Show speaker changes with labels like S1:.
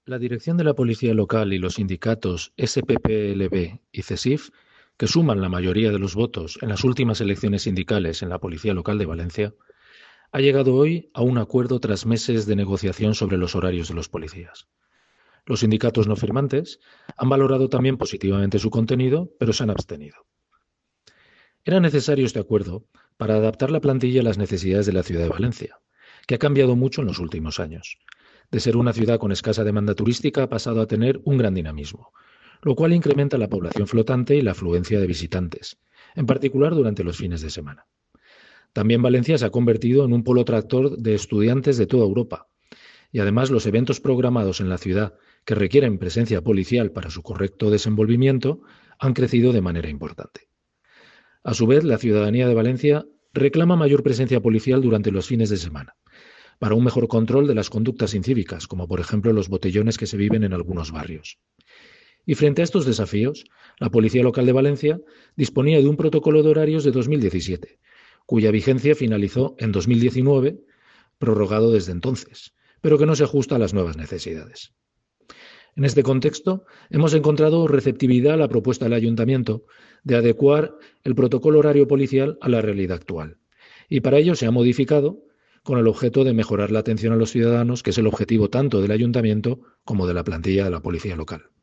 S1: La dirección de la policía local y los sindicatos SPPLB y CESIF, que suman la mayoría de los votos en las últimas elecciones sindicales en la Policía Local de Valencia, ha llegado hoy a un acuerdo tras meses de negociación sobre los horarios de los policías. Los sindicatos no firmantes han valorado también positivamente su contenido, pero se han abstenido. Era necesario este acuerdo para adaptar la plantilla a las necesidades de la ciudad de Valencia, que ha cambiado mucho en los últimos años. De ser una ciudad con escasa demanda turística ha pasado a tener un gran dinamismo, lo cual incrementa la población flotante y la afluencia de visitantes, en particular durante los fines de semana. También Valencia se ha convertido en un polo tractor de estudiantes de toda Europa, y además los eventos programados en la ciudad que requieren presencia policial para su correcto desenvolvimiento han crecido de manera importante. A su vez, la ciudadanía de Valencia reclama mayor presencia policial durante los fines de semana, para un mejor control de las conductas incívicas, como por ejemplo los botellones que se viven en algunos barrios. Y frente a estos desafíos, la Policía Local de Valencia disponía de un protocolo de horarios de 2017, cuya vigencia finalizó en 2019, prorrogado desde entonces, pero que no se ajusta a las nuevas necesidades. En este contexto, hemos encontrado receptividad a la propuesta del Ayuntamiento de adecuar el protocolo horario policial a la realidad actual. Y para ello se ha modificado con el objeto de mejorar la atención a los ciudadanos, que es el objetivo tanto del Ayuntamiento como de la plantilla de la Policía Local.